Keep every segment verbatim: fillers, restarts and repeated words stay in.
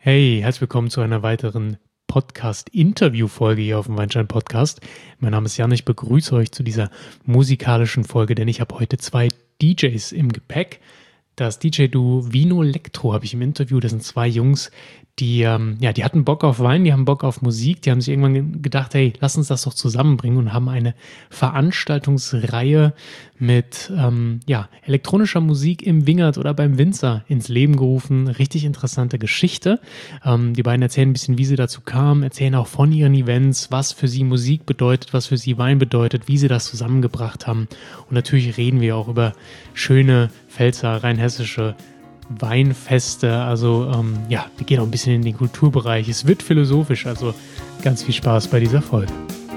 Hey, herzlich willkommen zu einer weiteren Podcast-Interview-Folge hier auf dem Weinstein-Podcast. Mein Name ist Jan, ich begrüße euch zu dieser musikalischen Folge, denn ich habe heute zwei D Js im Gepäck. Das D J-Duo Vinolectro habe ich im Interview. Das sind zwei Jungs, die, ähm, ja, die hatten Bock auf Wein, die haben Bock auf Musik. Die haben sich irgendwann gedacht, hey, lass uns das doch zusammenbringen und haben eine Veranstaltungsreihe mit ähm, ja, elektronischer Musik im Wingert oder beim Winzer ins Leben gerufen. Richtig interessante Geschichte. Ähm, die beiden erzählen ein bisschen, wie sie dazu kamen, erzählen auch von ihren Events, was für sie Musik bedeutet, was für sie Wein bedeutet, wie sie das zusammengebracht haben. Und natürlich reden wir auch über schöne Pfälzer, rheinhessische Weinfeste, also ähm, ja, wir gehen auch ein bisschen in den Kulturbereich. Es wird philosophisch, also ganz viel Spaß bei dieser Folge.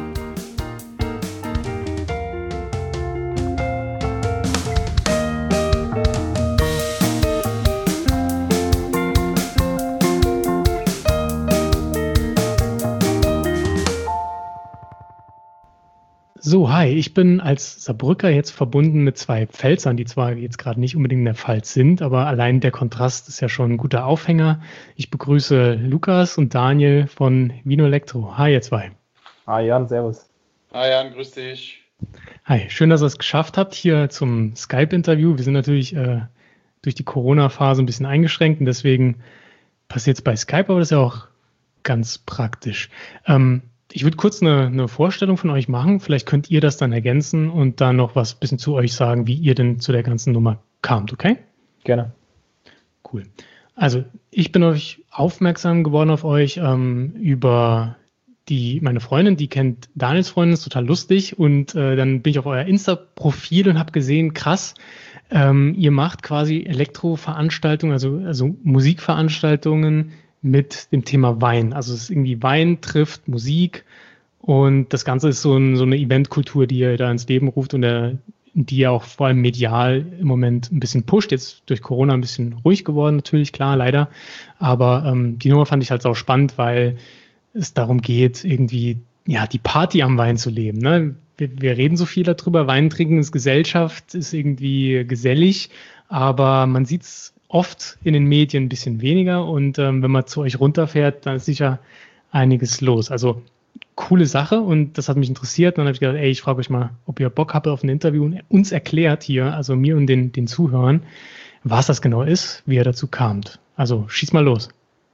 So, hi, ich bin als Saarbrücker jetzt verbunden mit zwei Pfälzern, die zwar jetzt gerade nicht unbedingt in der Pfalz sind, aber allein der Kontrast ist ja schon ein guter Aufhänger. Ich begrüße Lukas und Daniel von Vinolectro. Hi, ihr zwei. Hi Jan, servus. Hi Jan, grüß dich. Hi, schön, dass ihr es geschafft habt hier zum Skype-Interview. Wir sind natürlich äh, durch die Corona-Phase ein bisschen eingeschränkt und deswegen passiert es bei Skype, aber das ist ja auch ganz praktisch. Ähm, Ich würde kurz eine, eine Vorstellung von euch machen. Vielleicht könnt ihr das dann ergänzen und dann noch was ein bisschen zu euch sagen, wie ihr denn zu der ganzen Nummer kamt, okay? Gerne. Cool. Also ich bin euch aufmerksam geworden auf euch ähm, über die meine Freundin, die kennt Daniels Freundin, ist total lustig. Und äh, dann bin ich auf euer Insta-Profil und habe gesehen, krass, ähm, ihr macht quasi Elektro-Veranstaltungen, also, also Musikveranstaltungen mit dem Thema Wein. Also es ist irgendwie Wein trifft Musik und das Ganze ist so, ein, so eine Eventkultur, die ihr da ins Leben ruft und der, die ja auch vor allem medial im Moment ein bisschen pusht. Jetzt durch Corona ein bisschen ruhig geworden, natürlich, klar, leider. Aber ähm, die Nummer fand ich halt auch spannend, weil es darum geht, irgendwie ja die Party am Wein zu leben. Ne? Wir, wir reden so viel darüber, Wein trinken ist Gesellschaft, ist irgendwie gesellig, aber man sieht es oft in den Medien ein bisschen weniger und ähm, wenn man zu euch runterfährt, dann ist sicher einiges los. Also coole Sache und das hat mich interessiert. Und dann habe ich gedacht, ey, ich frage euch mal, ob ihr Bock habt auf ein Interview und uns erklärt hier, also mir und den, den Zuhörern, was das genau ist, wie ihr dazu kamt. Also schieß mal los.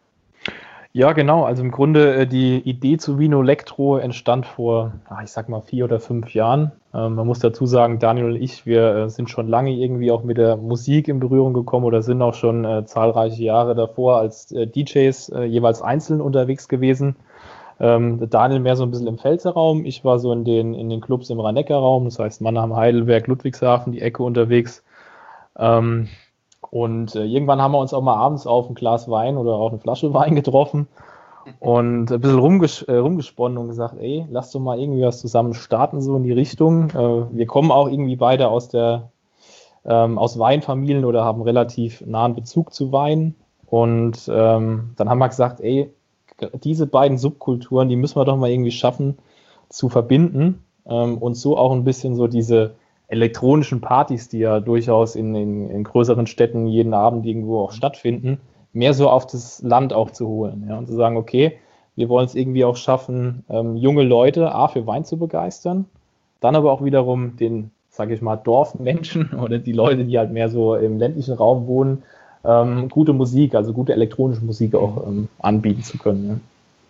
Ja, genau. Also im Grunde äh, die Idee zu Vinolectro entstand vor, ach, ich sag mal, vier oder fünf Jahren. Ähm, man muss dazu sagen, Daniel und ich, wir äh, sind schon lange irgendwie auch mit der Musik in Berührung gekommen oder sind auch schon äh, zahlreiche Jahre davor als äh, D Js äh, jeweils einzeln unterwegs gewesen. Ähm, Daniel mehr so ein bisschen im Pfälzer Raum, ich war so in den, in den Clubs im Rhein-Neckar-Raum, das heißt Mannheim, Heidelberg, Ludwigshafen, die Ecke unterwegs. Ähm, Und äh, irgendwann haben wir uns auch mal abends auf ein Glas Wein oder auch eine Flasche Wein getroffen und ein bisschen rumges- äh, rumgesponnen und gesagt, ey, lass doch mal irgendwie was zusammen starten, so in die Richtung. Äh, wir kommen auch irgendwie beide aus der ähm, aus Weinfamilien oder haben relativ nahen Bezug zu Wein. Und ähm, dann haben wir gesagt, ey, diese beiden Subkulturen, die müssen wir doch mal irgendwie schaffen zu verbinden ähm, und so auch ein bisschen so diese elektronischen Partys, die ja durchaus in, in, in größeren Städten jeden Abend irgendwo auch stattfinden, mehr so auf das Land auch zu holen. Ja, und zu sagen, okay, wir wollen es irgendwie auch schaffen, ähm, junge Leute A, für Wein zu begeistern, dann aber auch wiederum den, sage ich mal, Dorfmenschen oder die Leute, die halt mehr so im ländlichen Raum wohnen, ähm, gute Musik, also gute elektronische Musik auch ähm, anbieten zu können. Ja.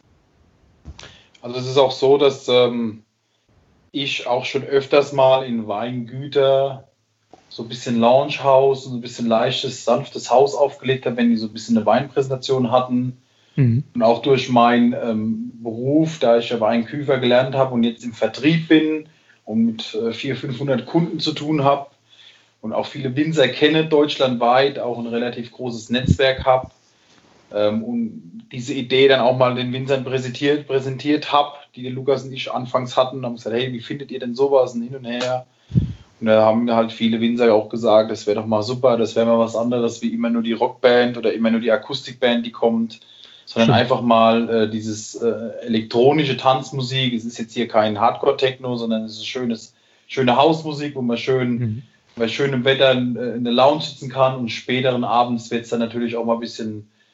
Also es ist auch so, dass ähm, ich auch schon öfters mal in Weingüter so ein bisschen Loungehaus und so ein bisschen leichtes, sanftes Haus aufgelegt habe, wenn die so ein bisschen eine Weinpräsentation hatten. Mhm. Und auch durch meinen ähm, Beruf, da ich ja Weinküfer gelernt habe und jetzt im Vertrieb bin und mit äh, vierhundert, fünfhundert Kunden zu tun habe und auch viele Winzer kenne deutschlandweit, auch ein relativ großes Netzwerk habe ähm, und diese Idee dann auch mal den Winzern präsentiert, präsentiert habe, die den Lukas und ich anfangs hatten, und haben gesagt, hey, wie findet ihr denn sowas und hin und her? Und da haben halt viele Winzer auch gesagt, das wäre doch mal super, das wäre mal was anderes, wie immer nur die Rockband oder immer nur die Akustikband, die kommt, sondern Schön. einfach mal äh, dieses äh, elektronische Tanzmusik. Es ist jetzt hier kein Hardcore-Techno, sondern es ist schönes, schöne Hausmusik, wo man schön mhm. bei schönem Wetter in, in der Lounge sitzen kann und späteren Abends wird es dann natürlich auch mal ein bisschen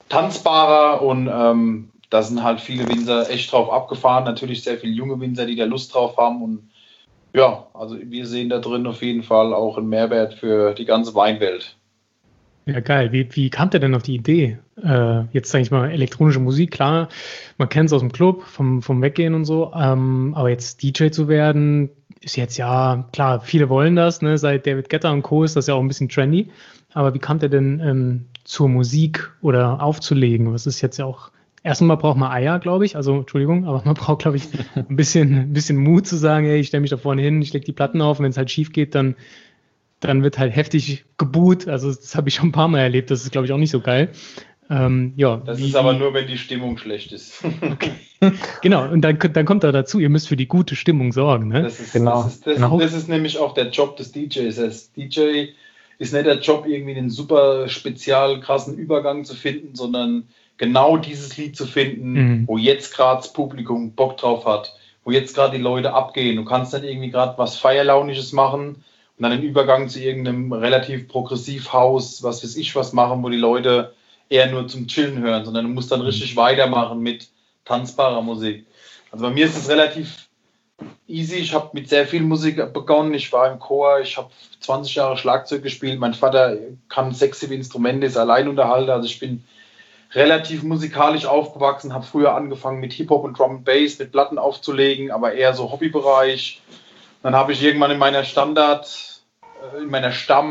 tanzbarer und ähm, da sind halt viele Winzer echt drauf abgefahren. Natürlich sehr viele junge Winzer, die da Lust drauf haben. Und ja, also wir sehen da drin auf jeden Fall auch einen Mehrwert für die ganze Weinwelt. Ja, geil. Wie, wie kam der denn auf die Idee? Äh, jetzt sage ich mal, elektronische Musik, klar, man kennt es aus dem Club, vom, vom Weggehen und so, ähm, aber jetzt D J zu werden, ist jetzt ja, klar, viele wollen das, ne? Seit David Guetta und Co. ist das ja auch ein bisschen trendy, aber wie kam der denn ähm, zur Musik oder aufzulegen? Was ist jetzt ja auch, erstmal braucht man Eier, glaube ich, also Entschuldigung, aber man braucht, glaube ich, ein bisschen, ein bisschen Mut zu sagen, hey, ich stelle mich da vorne hin, ich lege die Platten auf und wenn es halt schief geht, dann dann wird halt heftig geboot. Also das habe ich schon ein paar Mal erlebt. Das ist, glaube ich, auch nicht so geil. Ähm, ja, das wie, ist aber nur, wenn die Stimmung schlecht ist. Okay. Genau, und dann, dann kommt da dazu, ihr müsst für die gute Stimmung sorgen. Ne? Das ist, genau. das, ist, das, genau. das ist nämlich auch der Job des D Js. Das D J ist nicht der Job, irgendwie einen super spezial krassen Übergang zu finden, sondern genau dieses Lied zu finden, mhm. wo jetzt gerade das Publikum Bock drauf hat, wo jetzt gerade die Leute abgehen. Du kannst nicht irgendwie gerade was Feierlaunisches machen und dann einen Übergang zu irgendeinem relativ progressiv Haus, was weiß ich was machen, wo die Leute eher nur zum Chillen hören, sondern du musst dann richtig weitermachen mit tanzbarer Musik. Also bei mir ist es relativ easy. Ich habe mit sehr viel Musik begonnen. Ich war im Chor, ich habe zwanzig Jahre Schlagzeug gespielt. Mein Vater kann sechs Instrumente, ist Alleinunterhalter. Also ich bin relativ musikalisch aufgewachsen, habe früher angefangen mit Hip-Hop und Drum and Bass, mit Platten aufzulegen, aber eher so Hobbybereich. Dann habe ich irgendwann in meiner Standard, in meiner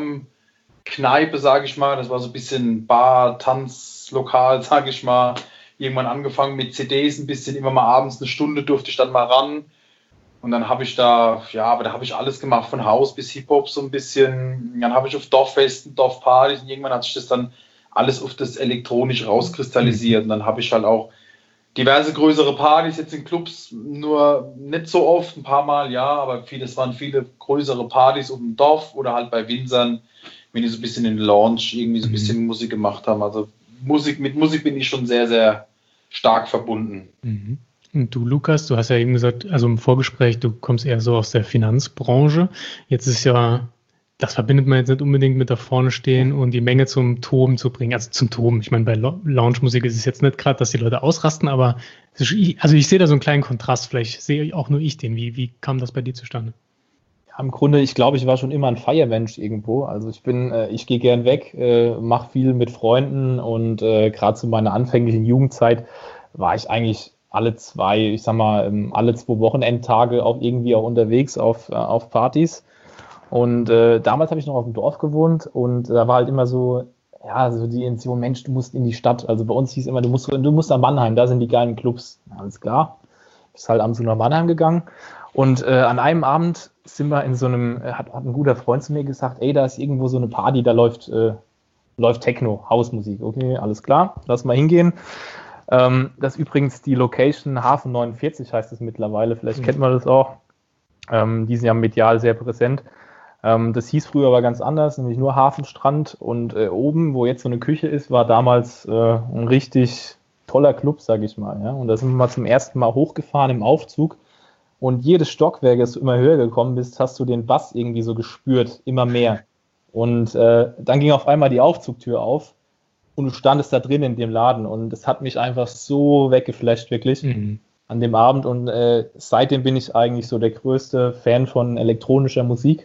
Stammkneipe, sage ich mal, das war so ein bisschen Bar, Tanzlokal, sage ich mal, irgendwann angefangen mit C Ds, ein bisschen immer mal abends eine Stunde durfte ich dann mal ran. Und dann habe ich da, ja, aber da habe ich alles gemacht, von Haus bis Hip-Hop so ein bisschen. Dann habe ich auf Dorffesten, Dorfpartys und irgendwann hat sich das dann alles auf das elektronisch rauskristallisiert. Und dann habe ich halt auch diverse größere Partys jetzt in Clubs, nur nicht so oft, ein paar Mal, ja, aber viele, es waren viele größere Partys auf dem Dorf oder halt bei Winzern, wenn die so ein bisschen in Lounge irgendwie so ein bisschen mhm. Musik gemacht haben. Also Musik, mit Musik bin ich schon sehr, sehr stark verbunden. Mhm. Und du, Lukas, du hast ja eben gesagt, also im Vorgespräch, du kommst eher so aus der Finanzbranche. Jetzt ist ja, das verbindet man jetzt nicht unbedingt mit da vorne stehen und die Menge zum Toben zu bringen. Also zum Toben. Ich meine, bei Lounge-Musik ist es jetzt nicht gerade, dass die Leute ausrasten, aber ist, also ich sehe da so einen kleinen Kontrast. Vielleicht sehe auch nur ich den. Wie, wie kam das bei dir zustande? Ja, im Grunde, ich glaube, ich war schon immer ein Feiermensch irgendwo. Also ich bin, äh, ich gehe gern weg, äh, mache viel mit Freunden und äh, gerade zu meiner anfänglichen Jugendzeit war ich eigentlich alle zwei, ich sag mal, alle zwei Wochenendtage auch irgendwie auch unterwegs auf, äh, auf Partys. Und äh, damals habe ich noch auf dem Dorf gewohnt und da war halt immer so, ja, so die Intention, Mensch, du musst in die Stadt. Also bei uns hieß immer, du musst, du musst nach Mannheim, da sind die geilen Clubs. Alles klar. Bist halt abends so nach Mannheim gegangen. Und äh, an einem Abend sind wir in so einem, hat, hat ein guter Freund zu mir gesagt, ey, da ist irgendwo so eine Party, da läuft, äh, läuft Techno, Hausmusik. Okay, alles klar, lass mal hingehen. Ähm, das ist übrigens die Location Hafen neunundvierzig, heißt es mittlerweile. Vielleicht mhm. kennt man das auch. Ähm, die sind ja medial sehr präsent. Ähm, das hieß früher aber ganz anders, nämlich nur Hafenstrand. Und äh, oben, wo jetzt so eine Küche ist, war damals äh, ein richtig toller Club, sag ich mal. Ja? Und da sind wir mal zum ersten Mal hochgefahren im Aufzug. Und jedes Stockwerk, als du immer höher gekommen bist, hast du den Bass irgendwie so gespürt, immer mehr. Und äh, dann ging auf einmal die Aufzugtür auf. Und du standest da drin in dem Laden und das hat mich einfach so weggeflasht, wirklich, mhm. an dem Abend. Und äh, seitdem bin ich eigentlich so der größte Fan von elektronischer Musik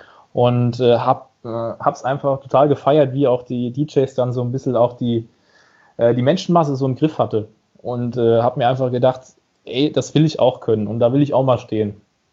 und äh, hab, äh, hab's einfach total gefeiert, wie auch die D Js dann so ein bisschen auch die, äh, die Menschenmasse so im Griff hatte. Und äh, hab mir einfach gedacht, ey, das will ich auch können und da will ich auch mal stehen.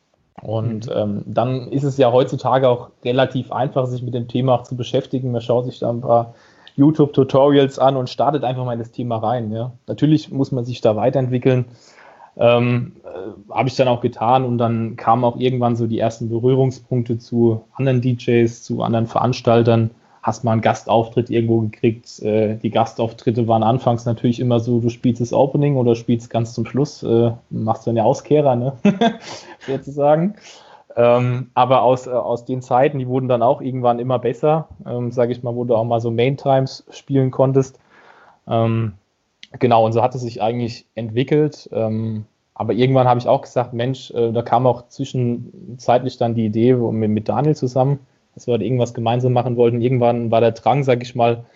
Und mhm. ähm, dann ist es ja heutzutage auch relativ einfach, sich mit dem Thema auch zu beschäftigen. Man schaut sich da ein paar YouTube-Tutorials an und startet einfach mal in das Thema rein. Ja. Natürlich muss man sich da weiterentwickeln. Ähm, äh, habe ich dann auch getan und dann kamen auch irgendwann so die ersten Berührungspunkte zu anderen D Js, zu anderen Veranstaltern. Hast mal einen Gastauftritt irgendwo gekriegt. Äh, die Gastauftritte waren anfangs natürlich immer so, du spielst das Opening oder spielst ganz zum Schluss, äh, machst dann ja Auskehrer, ne? sozusagen. Ähm, aber aus, äh, aus den Zeiten, die wurden dann auch irgendwann immer besser, ähm, sage ich mal, wo du auch mal so Main-Times spielen konntest. Ähm, genau, und so hat es sich eigentlich entwickelt. Ähm, aber irgendwann habe ich auch gesagt, Mensch, äh, da kam auch zwischenzeitlich dann die Idee wo, mit, mit Daniel zusammen, dass wir halt irgendwas gemeinsam machen wollten. Irgendwann war der Drang, sage ich mal,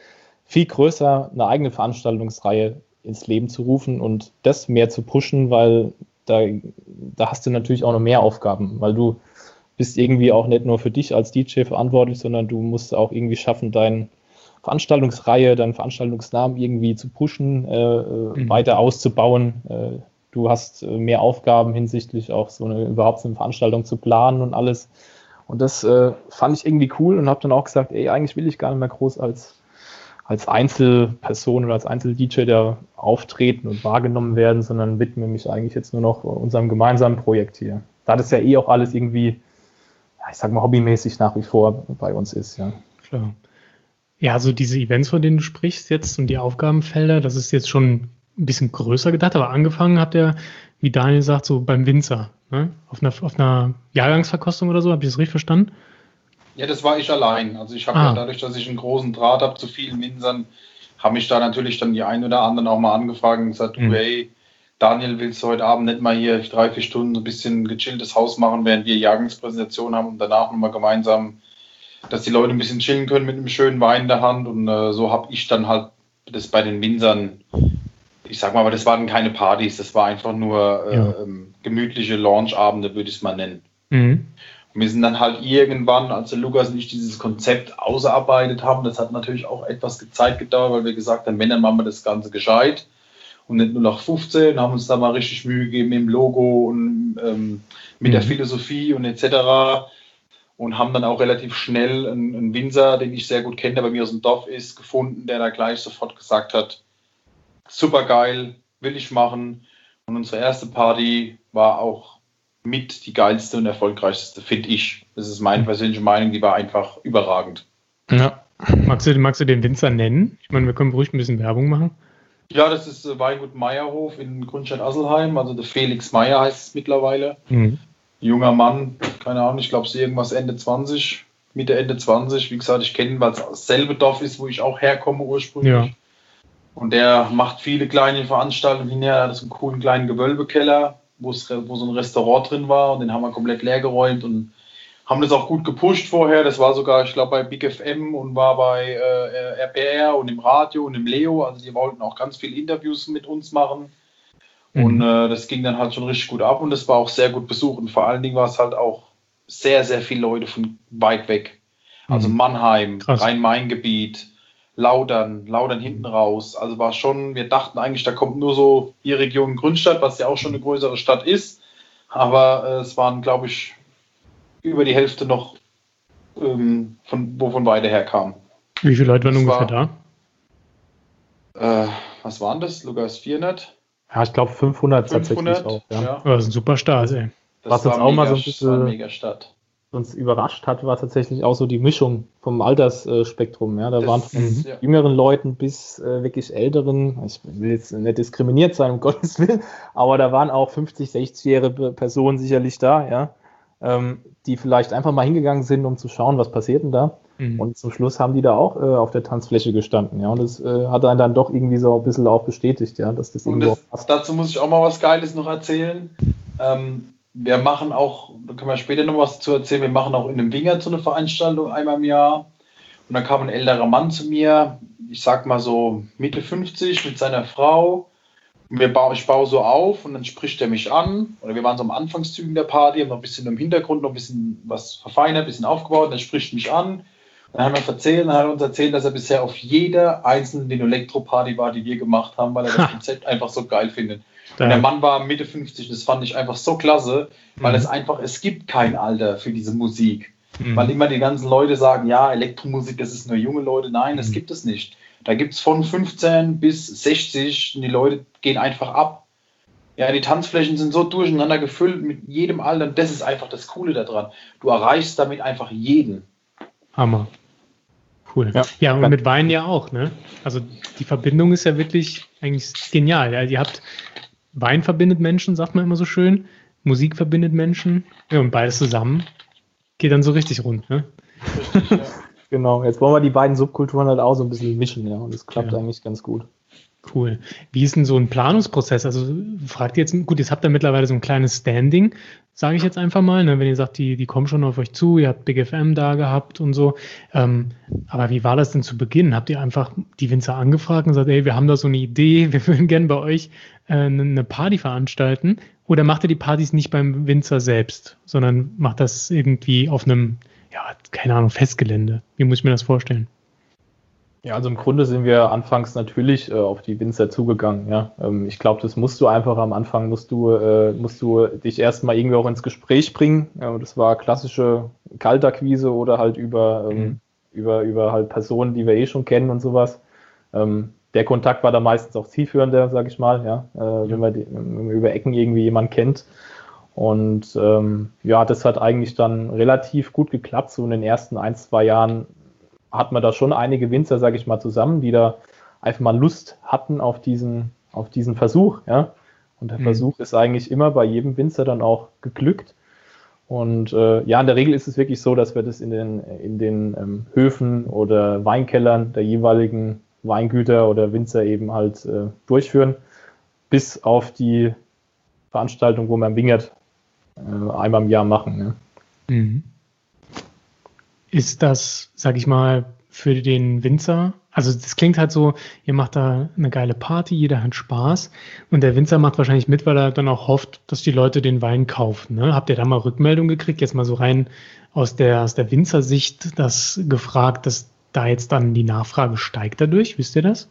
viel größer eine eigene Veranstaltungsreihe ins Leben zu rufen und das mehr zu pushen, weil da, da hast du natürlich auch noch mehr Aufgaben, weil du bist irgendwie auch nicht nur für dich als D J verantwortlich, sondern du musst auch irgendwie schaffen, deine Veranstaltungsreihe, deinen Veranstaltungsnamen irgendwie zu pushen, äh, mhm. weiter auszubauen. Äh, du hast äh, mehr Aufgaben hinsichtlich auch so eine überhaupt so eine Veranstaltung zu planen und alles. Und das äh, fand ich irgendwie cool und habe dann auch gesagt, ey, eigentlich will ich gar nicht mehr groß als als Einzelperson oder als Einzel-D J da auftreten und wahrgenommen werden, sondern widme mich eigentlich jetzt nur noch unserem gemeinsamen Projekt hier. Da das ja eh auch alles irgendwie, ja, ich sag mal, hobbymäßig nach wie vor bei uns ist, ja. Klar. Ja, also diese Events, von denen du sprichst jetzt und die Aufgabenfelder, das ist jetzt schon ein bisschen größer gedacht, aber angefangen habt ihr, wie Daniel sagt, so beim Winzer, ne? Auf einer, auf einer Jahrgangsverkostung oder so, habe ich das richtig verstanden? Ja, das war ich allein. Also ich habe Ah. ja dadurch, dass ich einen großen Draht habe zu vielen Winzern, haben mich da natürlich dann die einen oder anderen auch mal angefragt und gesagt, Mhm. du, hey, Daniel, willst du heute Abend nicht mal hier drei, vier Stunden so ein bisschen gechilltes Haus machen, während wir Jahrgangspräsentation haben und danach nochmal gemeinsam, dass die Leute ein bisschen chillen können mit einem schönen Wein in der Hand. Und äh, so habe ich dann halt das bei den Winzern, ich sag mal, aber das waren keine Partys, das war einfach nur äh, Ja. ähm, gemütliche Launch-Abende, würde ich es mal nennen. Mhm. Und wir sind dann halt irgendwann, als der Lukas und ich dieses Konzept ausgearbeitet haben, das hat natürlich auch etwas Zeit gedauert, weil wir gesagt haben, wenn, dann machen wir das Ganze gescheit und nicht nur nach fünfzehn, haben uns da mal richtig Mühe gegeben im Logo und ähm, mit Mhm. der Philosophie und et cetera. Und haben dann auch relativ schnell einen, einen Winzer, den ich sehr gut kenne, der bei mir aus dem Dorf ist, gefunden, der da gleich sofort gesagt hat, super geil, will ich machen. Und unsere erste Party war auch mit die geilste und erfolgreichste, finde ich. Das ist meine persönliche Meinung, die war einfach überragend. Ja. Magst du, magst du den Winzer nennen? Ich meine, wir können ruhig ein bisschen Werbung machen. Ja, das ist äh, Weingut Meierhof in Grünstadt-Asselheim, also der Felix Meyer heißt es mittlerweile. Mhm. Junger Mann, keine Ahnung, ich glaube, es ist irgendwas Ende zwanzig, Mitte, Ende zwanzig. Wie gesagt, ich kenne ihn, weil es dasselbe Dorf ist, wo ich auch herkomme ursprünglich. Ja. Und der macht viele kleine Veranstaltungen hinher. Er hat so einen coolen kleinen Gewölbekeller, wo, es, wo so ein Restaurant drin war. Und den haben wir komplett leer geräumt und haben das auch gut gepusht vorher. Das war sogar, ich glaube, bei Big F M und war bei äh, R P R und im Radio und im Leo. Also die wollten auch ganz viele Interviews mit uns machen. Mhm. Und äh, das ging dann halt schon richtig gut ab und das war auch sehr gut besucht. Und vor allen Dingen war es halt auch sehr, sehr viele Leute von weit weg. Also Mhm. Mannheim, Krass. Rhein-Main-Gebiet, Laudern, Laudern hinten raus. Also war schon, wir dachten eigentlich, da kommt nur so die Region Grünstadt, was ja auch schon eine größere Stadt ist. Aber äh, es waren, glaube ich, über die Hälfte noch, ähm, von, wo von weiter her kam. Wie viele Leute waren Das ungefähr war- Äh, was waren das? Lukas, vierhundert? Ja, ich glaube fünfhundert tatsächlich fünfhundert? auch. Ja. Ja. da? Oh, das ist ein super Start, ey. Das Was uns war auch mal mega- so ein das bisschen- war eine mega Stadt. Uns überrascht hat, war tatsächlich auch so die Mischung vom Altersspektrum. Ja, da Das- waren von Mhm. ja. jüngeren Leuten bis äh, wirklich älteren, ich will jetzt nicht diskriminiert sein, um Gottes Willen, aber da waren auch fünfzig-, sechzigjährige Personen sicherlich da, ja, ähm, die vielleicht einfach mal hingegangen sind, um zu schauen, was passiert denn da. Mhm. Und zum Schluss haben die da auch äh, auf der Tanzfläche gestanden, ja, und das äh, hat einen dann doch irgendwie so ein bisschen auch bestätigt, ja, dass das Und irgendwo das, dazu muss ich auch mal was Geiles noch erzählen. Ähm, wir machen auch, da können wir später noch was dazu erzählen, wir machen auch in einem Winger so eine Veranstaltung einmal im Jahr. Und dann kam ein älterer Mann zu mir, ich sag mal so Mitte fünfzig mit seiner Frau. Und wir bau, ich baue so auf und dann spricht er mich an. Oder wir waren so am Anfangszügen der Party, haben noch ein bisschen im Hintergrund noch ein bisschen was verfeinert, ein bisschen aufgebaut. Und er spricht mich an. Dann haben wir erzählt, dann hat er uns erzählt, dass er bisher auf jeder einzelnen Vino-Elektro-Party war, die wir gemacht haben, weil er das Konzept einfach so geil findet. Und der Mann war Mitte fünfzig, das fand ich einfach so klasse, weil Mhm. es einfach, es gibt kein Alter für diese Musik. Mhm. Weil immer die ganzen Leute sagen, ja, Elektromusik, das ist nur junge Leute. Nein, das Mhm. gibt es nicht. Da gibt es von fünfzehn bis sechzig und die Leute gehen einfach ab. Ja, die Tanzflächen sind so durcheinander gefüllt mit jedem Alter und das ist einfach das Coole daran. Du erreichst damit einfach jeden. Hammer. Cool. Ja, Ja. und mit Wein ja auch, ne? Also die Verbindung ist ja wirklich eigentlich genial. Ja, ihr habt Wein verbindet Menschen, sagt man immer so schön. Musik verbindet Menschen. Ja, und beides zusammen geht dann so richtig rund, ne? Richtig, ja. Genau, jetzt wollen wir die beiden Subkulturen halt auch so ein bisschen mischen, ja, und das klappt Ja. eigentlich ganz gut. Cool. Wie ist denn so ein Planungsprozess? Also fragt ihr jetzt, gut, jetzt habt ihr mittlerweile so ein kleines Standing, sage ich jetzt einfach mal, ne? Wenn ihr sagt, die, die kommen schon auf euch zu, ihr habt Big F M da gehabt und so. Ähm, aber wie war das denn zu Beginn? Habt ihr einfach die Winzer angefragt und gesagt, ey, wir haben da so eine Idee, wir würden gerne bei euch äh, eine Party veranstalten? Oder macht ihr die Partys nicht beim Winzer selbst, sondern macht das irgendwie auf einem, ja, keine Ahnung, Festgelände? Wie muss ich mir das vorstellen? Ja, also im Grunde sind wir anfangs natürlich äh, auf die Winzer zugegangen. Ja, ähm, ich glaube, das musst du einfach am Anfang musst du äh, musst du dich erstmal irgendwie auch ins Gespräch bringen. Ja, das war klassische Kaltakquise oder halt über ähm, mhm. über über halt Personen, die wir eh schon kennen und sowas. Ähm, der Kontakt war da meistens auch zielführender, sag ich mal. Ja, äh, mhm. wenn, man die, wenn man über Ecken irgendwie jemanden kennt. Und ähm, ja, das hat eigentlich dann relativ gut geklappt. So in den ersten ein, zwei Jahren hat man da schon einige Winzer, sage ich mal, zusammen, die da einfach mal Lust hatten auf diesen, auf diesen Versuch. Ja? Und der mhm. Versuch ist eigentlich immer bei jedem Winzer dann auch geglückt. Und äh, ja, in der Regel ist es wirklich so, dass wir das in den, in den ähm, Höfen oder Weinkellern der jeweiligen Weingüter oder Winzer eben halt äh, durchführen, bis auf die Veranstaltung, wo wir im Wingert äh, einmal im Jahr machen. Ne? Mhm. Ist das, sag ich mal, für den Winzer, also das klingt halt so, ihr macht da eine geile Party, jeder hat Spaß und der Winzer macht wahrscheinlich mit, weil er dann auch hofft, dass die Leute den Wein kaufen. Ne? Habt ihr da mal Rückmeldung gekriegt, jetzt mal so rein aus der, aus der Winzersicht, das gefragt, dass da jetzt dann die Nachfrage steigt dadurch, wisst ihr das?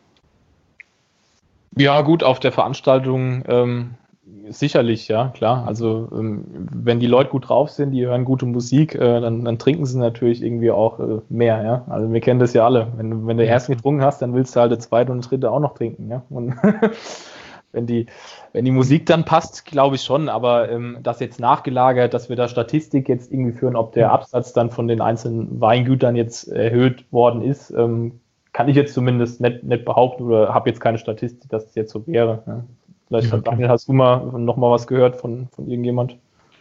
Ja gut, auf der Veranstaltung ähm sicherlich, ja, klar. Also ähm, wenn die Leute gut drauf sind, die hören gute Musik, äh, dann, dann trinken sie natürlich irgendwie auch äh, mehr, ja. Also wir kennen das ja alle. Wenn du, wenn du erst getrunken hast, dann willst du halt der zweite und dritte auch noch trinken, ja. Und wenn die, wenn die Musik dann passt, glaube ich schon, aber ähm, das jetzt nachgelagert, dass wir da Statistik jetzt irgendwie führen, ob der Absatz dann von den einzelnen Weingütern jetzt erhöht worden ist, ähm, kann ich jetzt zumindest nicht, nicht behaupten oder habe jetzt keine Statistik, dass es jetzt so wäre, ja. Vielleicht, ja, Daniel, hast du mal noch mal was gehört von, von irgendjemand?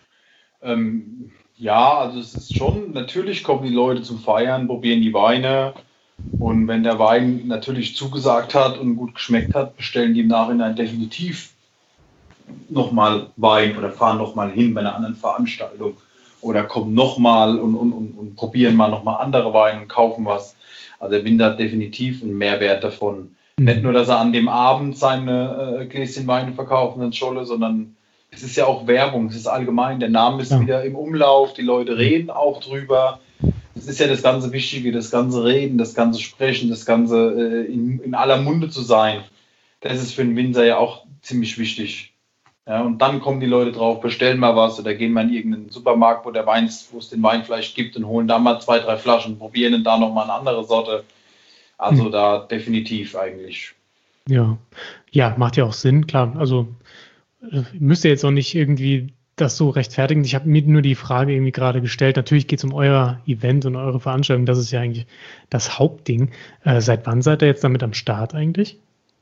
Ähm, ja, also es ist schon, natürlich kommen die Leute zum Feiern, probieren die Weine und wenn der Wein natürlich zugesagt hat und gut geschmeckt hat, bestellen die im Nachhinein definitiv nochmal Wein oder fahren nochmal hin bei einer anderen Veranstaltung oder kommen nochmal und, und, und, und probieren mal nochmal andere Weine und kaufen was. Also der Winzer hat definitiv einen Mehrwert davon. Nicht nur, dass er an dem Abend seine äh, Gläschen Wein verkaufen in Scholle, sondern es ist ja auch Werbung, es ist allgemein, der Name ist ja wieder im Umlauf, die Leute reden auch drüber. Es ist ja das ganze Wichtige, das ganze Reden, das ganze Sprechen, das ganze äh, in, in aller Munde zu sein. Das ist für einen Winzer ja auch ziemlich wichtig. Ja, und dann kommen die Leute drauf, bestellen mal was oder gehen mal in irgendeinen Supermarkt, wo der Wein, wo es den Wein vielleicht gibt und holen da mal zwei, drei Flaschen, probieren da nochmal eine andere Sorte. Also hm. da definitiv eigentlich. Ja, ja, macht ja auch Sinn, klar. Also müsst ihr jetzt auch nicht irgendwie das so rechtfertigen. Ich habe mir nur die Frage irgendwie gerade gestellt. Natürlich geht es um euer Event und eure Veranstaltung. Das ist ja eigentlich das Hauptding. Äh, seit wann seid ihr jetzt damit am Start eigentlich?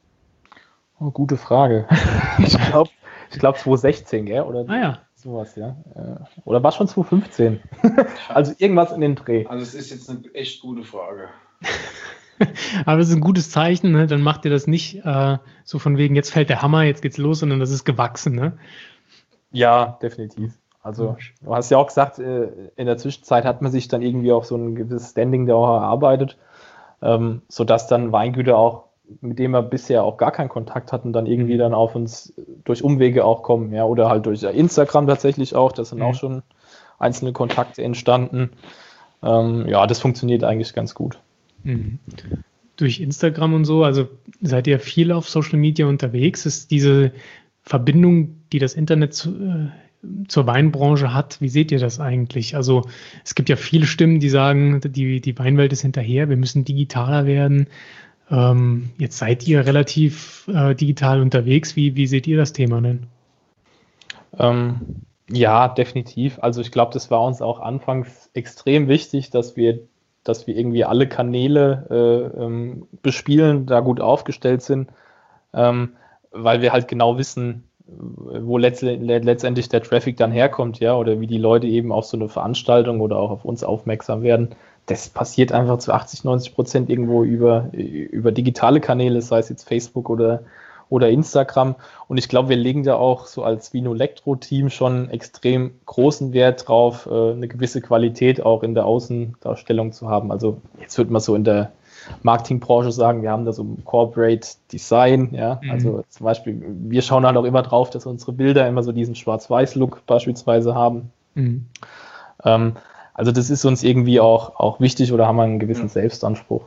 Oh, gute Frage. ich glaube ich glaub zwanzig sechzehn, gell? Oder ah, ja. sowas, ja. Oder war schon zwanzig fünfzehn? Also irgendwas in den Dreh. Also es ist jetzt eine echt gute Frage. Aber es ist ein gutes Zeichen, ne? Dann macht ihr das nicht äh, so von wegen, jetzt fällt der Hammer, jetzt geht's los, sondern das ist gewachsen, ne? Ja, definitiv. Also du hast ja auch gesagt, in der Zwischenzeit hat man sich dann irgendwie auch so ein gewisses Standing da auch erarbeitet, ähm, sodass dann Weingüter auch, mit denen wir bisher auch gar keinen Kontakt hatten, dann irgendwie dann auf uns durch Umwege auch kommen, ja, oder halt durch Instagram tatsächlich auch, da sind mhm. auch schon einzelne Kontakte entstanden. Ähm, ja, das funktioniert eigentlich ganz gut. Mhm. Durch Instagram und so, also seid ihr viel auf Social Media unterwegs? Ist diese Verbindung, die das Internet zu, äh, zur Weinbranche hat, wie seht ihr das eigentlich? Also es gibt ja viele Stimmen, die sagen, die, die Weinwelt ist hinterher, wir müssen digitaler werden. Ähm, jetzt seid ihr relativ äh, digital unterwegs. Wie, wie seht ihr das Thema denn? Ähm, ja, definitiv. Also ich glaube, das war uns auch anfangs extrem wichtig, dass wir dass wir irgendwie alle Kanäle äh, ähm, bespielen, da gut aufgestellt sind, ähm, weil wir halt genau wissen, wo letzt- letztendlich der Traffic dann herkommt, ja, oder wie die Leute eben auf so eine Veranstaltung oder auch auf uns aufmerksam werden. das passiert einfach zu achtzig, neunzig Prozent irgendwo über, über digitale Kanäle, sei es jetzt Facebook oder, oder Instagram. Und ich glaube, wir legen da auch so als Vinolectro-Team schon extrem großen Wert drauf, eine gewisse Qualität auch in der Außendarstellung zu haben. Also jetzt würde man so in der Marketingbranche sagen, wir haben da so ein Corporate Design, ja, mhm. also zum Beispiel, wir schauen halt auch immer drauf, dass unsere Bilder immer so diesen Schwarz-Weiß-Look beispielsweise haben. Mhm. Ähm, also das ist uns irgendwie auch, auch wichtig oder haben wir einen gewissen ja. Selbstanspruch.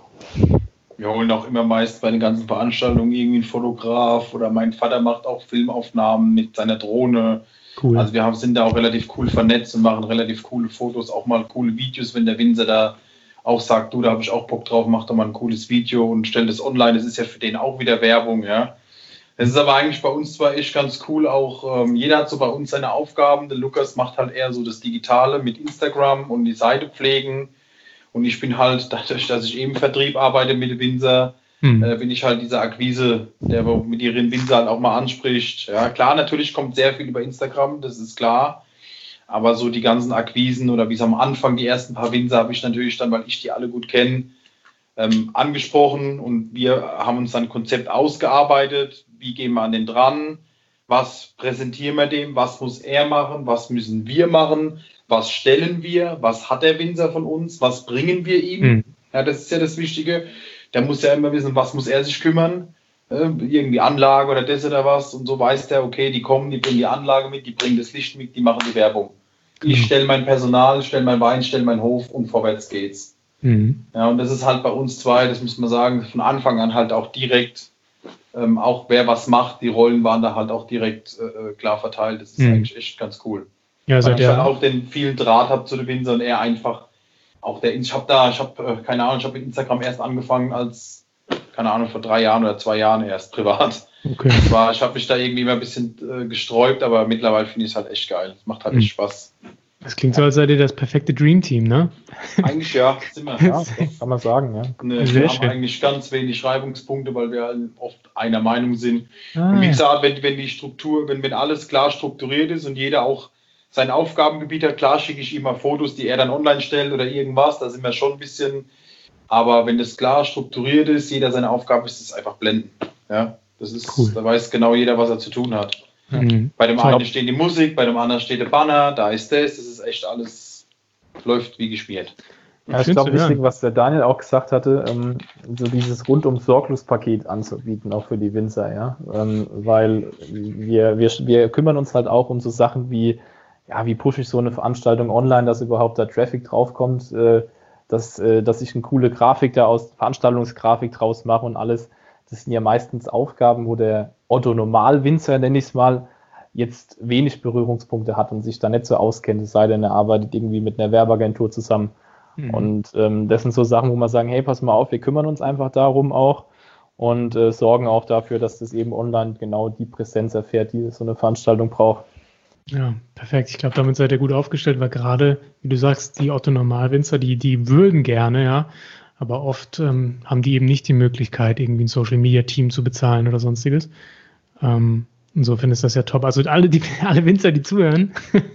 Wir holen auch immer meist bei den ganzen Veranstaltungen irgendwie einen Fotograf oder mein Vater macht auch Filmaufnahmen mit seiner Drohne. Cool. Also wir haben, sind da auch relativ cool vernetzt und machen relativ coole Fotos, auch mal coole Videos, wenn der Winzer da auch sagt, du, da habe ich auch Bock drauf, mach doch mal ein cooles Video und stell das online. Das ist ja für den auch wieder Werbung, ja. Das ist aber eigentlich bei uns zwar echt ganz cool, auch ähm, jeder hat so bei uns seine Aufgaben. Der Lukas macht halt eher so das Digitale mit Instagram und die Seite pflegen. Und ich bin halt, dadurch, dass ich eben im Vertrieb arbeite mit dem Winzer, hm. äh, bin ich halt dieser Akquise, der mit ihren Winzer halt auch mal anspricht. Ja, klar, natürlich kommt sehr viel über Instagram, das ist klar. Aber so die ganzen Akquisen oder wie es am Anfang, die ersten paar Winzer habe ich natürlich dann, weil ich die alle gut kenne, ähm, angesprochen. Und wir haben uns dann ein Konzept ausgearbeitet. Wie gehen wir an den dran? Was präsentieren wir dem? Was muss er machen? Was müssen wir machen? Was stellen wir? Was hat der Winzer von uns? Was bringen wir ihm? Mhm. Ja, das ist ja das Wichtige. Der muss ja immer wissen, was muss er sich kümmern? Äh, irgendwie Anlage oder das oder was. Und so weiß der, okay, die kommen, die bringen die Anlage mit, die bringen das Licht mit, die machen die Werbung. Ich mhm. stelle mein Personal, stelle mein Wein, stelle meinen Hof und vorwärts geht's. Mhm. Ja, und das ist halt bei uns zwei, das muss man sagen, von Anfang an halt auch direkt, ähm, auch wer was macht, die Rollen waren da halt auch direkt äh, klar verteilt. Das ist mhm. eigentlich echt ganz cool. Ja, also weil ich ja. halt auch den vielen Draht habe zu den Winzern und er einfach auch der, ich habe da, ich habe äh, keine Ahnung, ich habe mit Instagram erst angefangen als, keine Ahnung, vor drei Jahren oder zwei Jahren erst privat. Okay. Ich, war, ich habe mich da irgendwie immer ein bisschen äh, gesträubt, aber mittlerweile finde ich es halt echt geil. Es macht halt echt Spaß. Das klingt so, als seid ihr das perfekte Dream Team, ne? Eigentlich ja, sind wir. Ja, kann man sagen, ja. Ne, wir haben eigentlich ganz wenig Reibungspunkte, weil wir oft einer Meinung sind. Ah, und wie gesagt, wenn, wenn die Struktur, wenn, wenn alles klar strukturiert ist und jeder auch sein Aufgabengebiet hat, klar schicke ich ihm mal Fotos, die er dann online stellt oder irgendwas, da sind wir schon ein bisschen, aber wenn das klar strukturiert ist, jeder seine Aufgabe ist, es einfach blenden. Ja, das ist, cool. Da weiß genau jeder, was er zu tun hat. Mhm. Bei dem einen glaub, steht die Musik, bei dem anderen steht der Banner, da ist das, das ist echt alles, läuft wie gespielt. Ja, ich glaube, wichtig, was der Daniel auch gesagt hatte, ähm, so dieses Rundum-Sorglos-Paket anzubieten, auch für die Winzer, ja, ähm, weil wir, wir, wir kümmern uns halt auch um so Sachen wie, ja, wie pushe ich so eine Veranstaltung online, dass überhaupt da Traffic draufkommt, äh, dass, äh, dass ich eine coole Grafik da aus, Veranstaltungsgrafik draus mache und alles. Das sind ja meistens Aufgaben, wo der Otto-Normal-Winzer, nenne ich es mal, jetzt wenig Berührungspunkte hat und sich da nicht so auskennt, es sei denn, er arbeitet irgendwie mit einer Werbeagentur zusammen. Mhm. Und ähm, das sind so Sachen, wo man sagen, hey, pass mal auf, wir kümmern uns einfach darum auch und äh, sorgen auch dafür, dass das eben online genau die Präsenz erfährt, die so eine Veranstaltung braucht. Ja, perfekt. Ich glaube, damit seid ihr gut aufgestellt, weil gerade, wie du sagst, die Otto-Normal-Winzer, die, die würden gerne, ja, aber oft ähm, haben die eben nicht die Möglichkeit, irgendwie ein Social-Media-Team zu bezahlen oder sonstiges. Ähm, insofern ist das ja top. Also alle, die, alle Winzer, die zuhören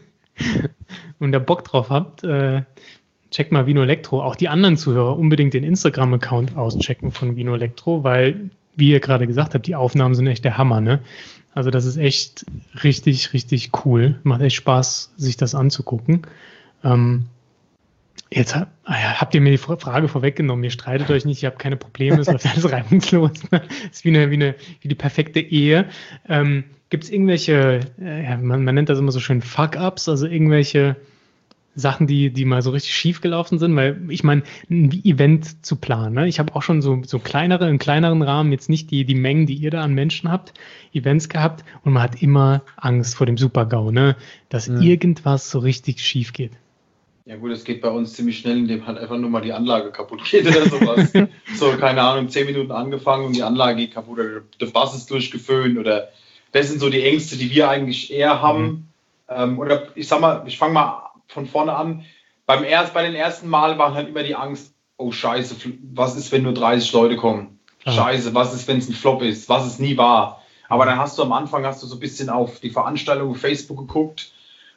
und da Bock drauf habt, äh, checkt mal Vinolectro. Auch die anderen Zuhörer unbedingt den Instagram-Account auschecken von Vinolectro, weil, wie ihr gerade gesagt habt, die Aufnahmen sind echt der Hammer, ne? Also das ist echt richtig, richtig cool. Macht echt Spaß, sich das anzugucken. Ähm, Jetzt hab, habt ihr mir die Frage vorweggenommen. Ihr streitet euch nicht, ihr habt keine Probleme, es läuft alles reibungslos. Es ist wie, eine, wie, eine, wie die perfekte Ehe. Ähm, Gibt es irgendwelche, äh, man, man nennt das immer so schön Fuck-Ups, also irgendwelche Sachen, die, die mal so richtig schief gelaufen sind? Weil ich meine, ein Event zu planen, ne? Ich habe auch schon so, so kleinere, in kleineren Rahmen, jetzt nicht die, die Mengen, die ihr da an Menschen habt, Events gehabt und man hat immer Angst vor dem Super-GAU, ne? Dass mhm. irgendwas so richtig schief geht. Ja gut, es geht bei uns ziemlich schnell, indem halt einfach nur mal die Anlage kaputt geht oder sowas. So, keine Ahnung, zehn Minuten angefangen und die Anlage geht kaputt oder der Bass ist durchgeföhnt oder das sind so die Ängste, die wir eigentlich eher haben. Mhm. Ähm, oder ich sag mal, ich fange mal von vorne an. Beim erst, bei den ersten Mal war halt immer die Angst, oh Scheiße, was ist, wenn nur dreißig Leute kommen? Mhm. Scheiße, was ist, wenn es ein Flop ist? Was es nie war? Aber dann hast du am Anfang hast du so ein bisschen auf die Veranstaltung auf Facebook geguckt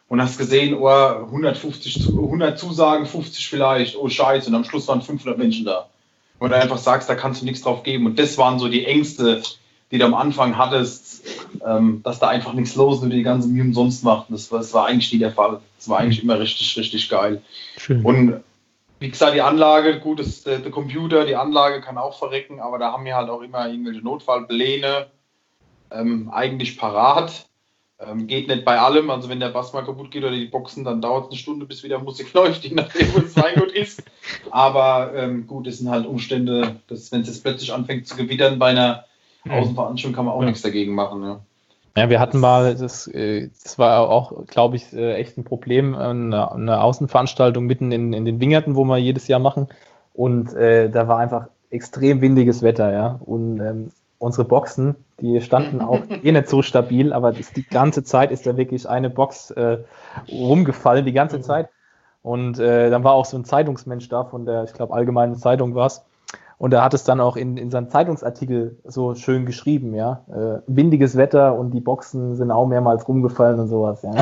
und hast gesehen, oh, hundertfünfzig, hundert Zusagen, fünfzig vielleicht, oh Scheiße, und am Schluss waren fünfhundert Menschen da. Und du einfach sagst, da kannst du nichts drauf geben. Und das waren so die Ängste, die du am Anfang hattest, ähm, dass da einfach nichts los ist und die ganze Mühe umsonst macht. Das, das war eigentlich nie der Fall. Das war eigentlich immer richtig, richtig geil. Schön. Und wie gesagt, die Anlage, gut, das, der, der Computer, die Anlage kann auch verrecken, aber da haben wir halt auch immer irgendwelche Notfallpläne ähm, eigentlich parat. Ähm, geht nicht bei allem, also wenn der Bass mal kaputt geht oder die Boxen, dann dauert es eine Stunde, bis wieder Musik läuft, je nachdem, wo das Weingut ist. Aber ähm, gut, das sind halt Umstände, dass, wenn es jetzt plötzlich anfängt zu gewittern bei einer Außenveranstaltung, kann man auch ja. nichts dagegen machen. Ja, ja wir hatten mal, das, das war auch, glaube ich, echt ein Problem, eine, eine Außenveranstaltung mitten in, in den Wingerten, wo wir jedes Jahr machen. Und äh, da war einfach extrem windiges Wetter, ja. Und ähm, unsere Boxen, die standen auch eh nicht so stabil, aber das, die ganze Zeit ist da wirklich eine Box äh, rumgefallen, die ganze Zeit. Und äh, dann war auch so ein Zeitungsmensch da von der, ich glaube, Allgemeinen Zeitung war es. Und er hat es dann auch in, in seinem Zeitungsartikel so schön geschrieben, ja. Äh, windiges Wetter und die Boxen sind auch mehrmals rumgefallen und sowas, ja.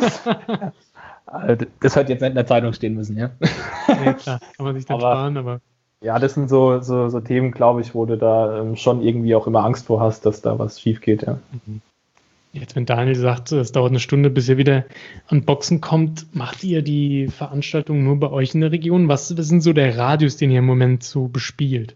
Also, das hätte jetzt nicht in der Zeitung stehen müssen, ja. Ja, klar, kann man sich dann aber sparen, aber... Ja, das sind so, so, so Themen, glaube ich, wo du da ähm, schon irgendwie auch immer Angst vor hast, dass da was schief geht, ja. Jetzt, wenn Daniel sagt, es dauert eine Stunde, bis ihr wieder an Boxen kommt, macht ihr die Veranstaltung nur bei euch in der Region? Was ist denn so der Radius, den ihr im Moment so bespielt?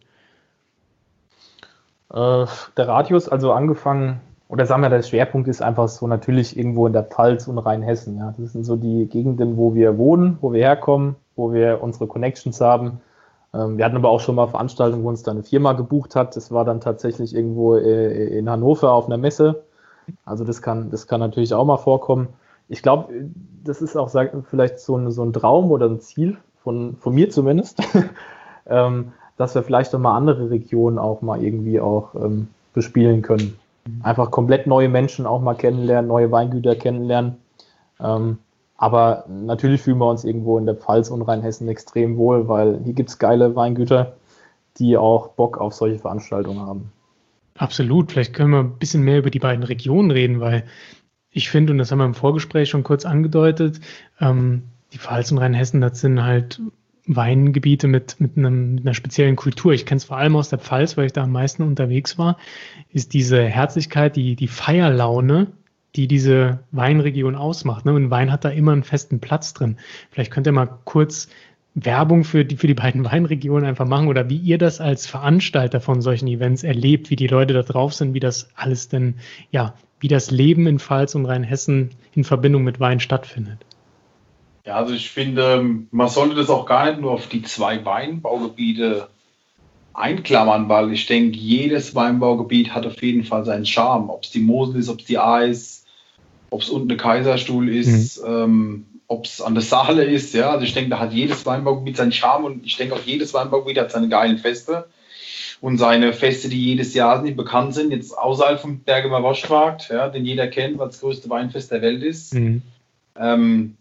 Äh, der Radius, also angefangen, oder sagen wir, der Schwerpunkt ist einfach so natürlich irgendwo in der Pfalz und Rheinhessen. Ja. Das sind so die Gegenden, wo wir wohnen, wo wir herkommen, wo wir unsere Connections haben. Ähm, wir hatten aber auch schon mal Veranstaltungen, wo uns da eine Firma gebucht hat. Das war dann tatsächlich irgendwo äh, in Hannover auf einer Messe. Also das kann, das kann natürlich auch mal vorkommen. Ich glaube, das ist auch vielleicht so ein, so ein Traum oder ein Ziel, von, von mir zumindest, ähm, dass wir vielleicht auch mal andere Regionen auch mal irgendwie auch ähm, bespielen können. Einfach komplett neue Menschen auch mal kennenlernen, neue Weingüter kennenlernen. Ähm, aber natürlich fühlen wir uns irgendwo in der Pfalz und Rheinhessen extrem wohl, weil hier gibt es geile Weingüter, die auch Bock auf solche Veranstaltungen haben. Absolut. Vielleicht können wir ein bisschen mehr über die beiden Regionen reden, weil ich finde, und das haben wir im Vorgespräch schon kurz angedeutet, ähm, die Pfalz und Rheinhessen, das sind halt Weingebiete mit, mit, einem, mit einer speziellen Kultur. Ich kenne es vor allem aus der Pfalz, weil ich da am meisten unterwegs war, ist diese Herzlichkeit, die, die Feierlaune, die diese Weinregion ausmacht. Ne? Und Wein hat da immer einen festen Platz drin. Vielleicht könnt ihr mal kurz Werbung für die, für die beiden Weinregionen einfach machen oder wie ihr das als Veranstalter von solchen Events erlebt, wie die Leute da drauf sind, wie das alles denn, ja, wie das Leben in Pfalz und Rheinhessen in Verbindung mit Wein stattfindet. Ja, also ich finde, man sollte das auch gar nicht nur auf die zwei Weinbaugebiete einklammern, weil ich denke, jedes Weinbaugebiet hat auf jeden Fall seinen Charme. Ob es die Mosel ist, ob es die Ahr ist, ob es unten der Kaiserstuhl ist, mhm. ähm, ob es an der Saale ist, ja, also ich denke, da hat jedes Weinbaugebiet seinen Charme und ich denke auch jedes Weinbaugebiet hat seine geilen Feste und seine Feste, die jedes Jahr sind, die bekannt sind, jetzt außerhalb vom Bergemer Wostmarkt, ja, den jeder kennt, weil es das größte Weinfest der Welt ist. Mhm. Ähm,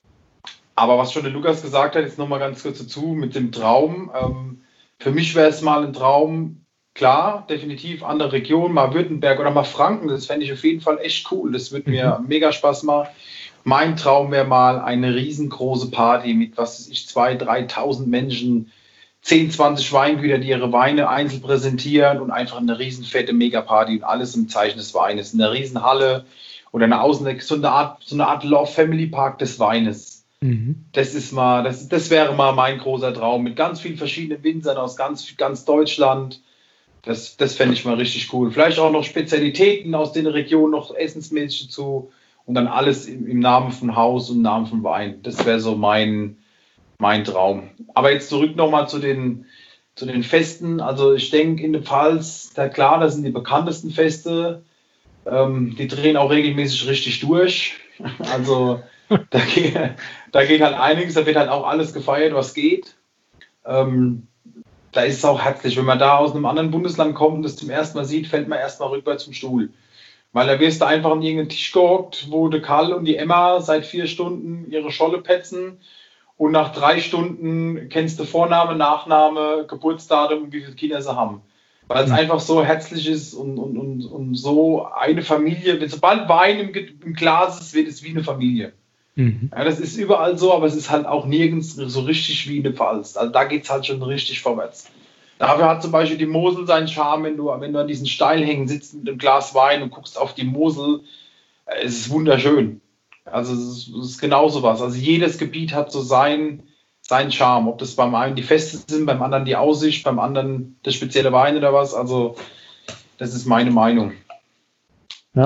aber was schon der Lukas gesagt hat, jetzt nochmal ganz kurz dazu mit dem Traum. Ähm, für mich wäre es mal ein Traum, klar, definitiv andere Region, mal Württemberg oder mal Franken, das fände ich auf jeden Fall echt cool, das würde mhm. mir mega Spaß machen. Mein Traum wäre mal eine riesengroße Party mit, was weiß ich, zweitausend, dreitausend Menschen, zehn, zwanzig Weingüter, die ihre Weine einzeln präsentieren und einfach eine riesen fette Megaparty und alles im Zeichen des Weines. Eine riesen Halle oder eine Außen, so eine Art, so eine Art Love Family Park des Weines. Mhm. Das ist mal, das, das wäre mal mein großer Traum mit ganz vielen verschiedenen Winzern aus ganz, ganz Deutschland. Das, das fände ich mal richtig cool. Vielleicht auch noch Spezialitäten aus den Regionen, noch essensmäßig zu. Und dann alles im, im Namen von Haus und im Namen von Wein. Das wäre so mein, mein Traum. Aber jetzt zurück nochmal zu den, zu den Festen. Also ich denke in der Pfalz, da klar, das sind die bekanntesten Feste. Ähm, die drehen auch regelmäßig richtig durch. Also da geht, da geht halt einiges, da wird halt auch alles gefeiert, was geht. Ähm, da ist es auch herzlich. Wenn man da aus einem anderen Bundesland kommt und das zum ersten Mal sieht, fällt man erstmal rückwärts zum Stuhl. Weil da wirst du einfach an irgendeinen Tisch gehockt, wo der Karl und die Emma seit vier Stunden ihre Scholle petzen und nach drei Stunden kennst du Vorname, Nachname, Geburtsdatum und wie viele Kinder sie haben. Weil es mhm. einfach so herzlich ist und, und, und, und so eine Familie, sobald Wein im, im Glas ist, wird es wie eine Familie. Mhm. Ja, das ist überall so, aber es ist halt auch nirgends so richtig wie in der Pfalz. Also da geht es halt schon richtig vorwärts. Dafür hat zum Beispiel die Mosel seinen Charme, wenn du, wenn du an diesen Steilhängen sitzt mit einem Glas Wein und guckst auf die Mosel. Es ist wunderschön. Also es ist, es ist genau sowas. Also jedes Gebiet hat so sein, seinen Charme. Ob das beim einen die Feste sind, beim anderen die Aussicht, beim anderen das spezielle Wein oder was. Also das ist meine Meinung. Ja.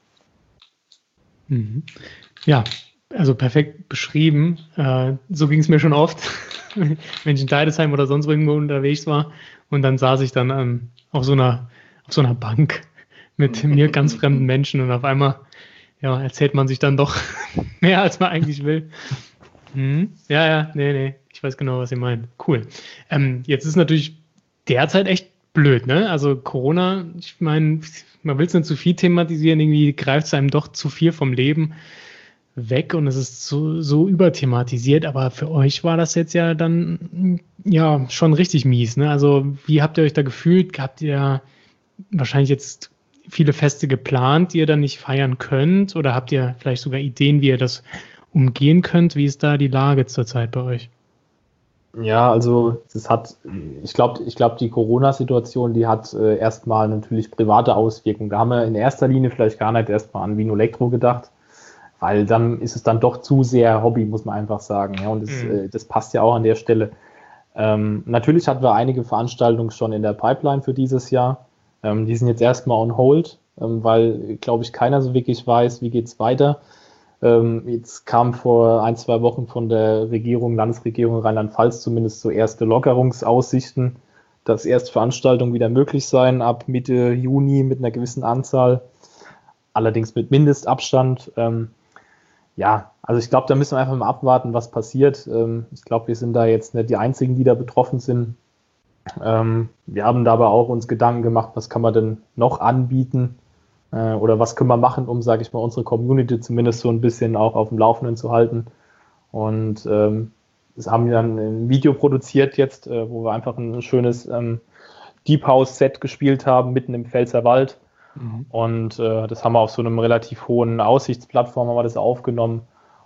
Mhm. Ja, also perfekt beschrieben. Äh, so ging es mir schon oft, wenn ich in Deidesheim oder sonst irgendwo unterwegs war. Und dann saß ich dann ähm, auf, so einer, auf so einer Bank mit mir ganz fremden Menschen und auf einmal ja, erzählt man sich dann doch mehr, als man eigentlich will. Mhm. Ja, ja, nee, nee, ich weiß genau, was ihr meint. Cool. Ähm, jetzt ist natürlich derzeit echt blöd, ne? Also Corona, ich meine, man will es nicht zu viel thematisieren, irgendwie greift es einem doch zu viel vom Leben weg und es ist so, so überthematisiert, aber für euch war das jetzt ja dann ja schon richtig mies, ne? Also wie habt ihr euch da gefühlt? Habt ihr wahrscheinlich jetzt viele Feste geplant, die ihr dann nicht feiern könnt? Oder habt ihr vielleicht sogar Ideen, wie ihr das umgehen könnt? Wie ist da die Lage zurzeit bei euch? Ja, also es hat, ich glaube, ich glaube, die Corona-Situation, die hat äh, erstmal natürlich private Auswirkungen. Da haben wir in erster Linie vielleicht gar nicht erstmal an Vinolectro gedacht, weil dann ist es dann doch zu sehr Hobby, muss man einfach sagen. Ja, und das, mhm. äh, das passt ja auch an der Stelle. Ähm, natürlich hatten wir einige Veranstaltungen schon in der Pipeline für dieses Jahr. Ähm, die sind jetzt erstmal on hold, ähm, weil, glaube ich, keiner so wirklich weiß, wie geht es weiter. Ähm, jetzt kam vor ein, zwei Wochen von der Regierung, Landesregierung Rheinland-Pfalz zumindest so erste Lockerungsaussichten, dass erst Veranstaltungen wieder möglich seien ab Mitte Juni mit einer gewissen Anzahl, allerdings mit Mindestabstand. Ähm, ja, also ich glaube, da müssen wir einfach mal abwarten, was passiert. Ähm, ich glaube, wir sind da jetzt nicht die Einzigen, die da betroffen sind. Ähm, wir haben da aber auch uns Gedanken gemacht, was kann man denn noch anbieten äh, oder was können wir machen, um, sage ich mal, unsere Community zumindest so ein bisschen auch auf dem Laufenden zu halten. Und ähm, das haben wir dann ein Video produziert jetzt, äh, wo wir einfach ein schönes ähm, Deep House Set gespielt haben, mitten im Pfälzerwald. Mhm. Und äh, das haben wir auf so einem relativ hohen Aussichtsplattform haben wir das aufgenommen.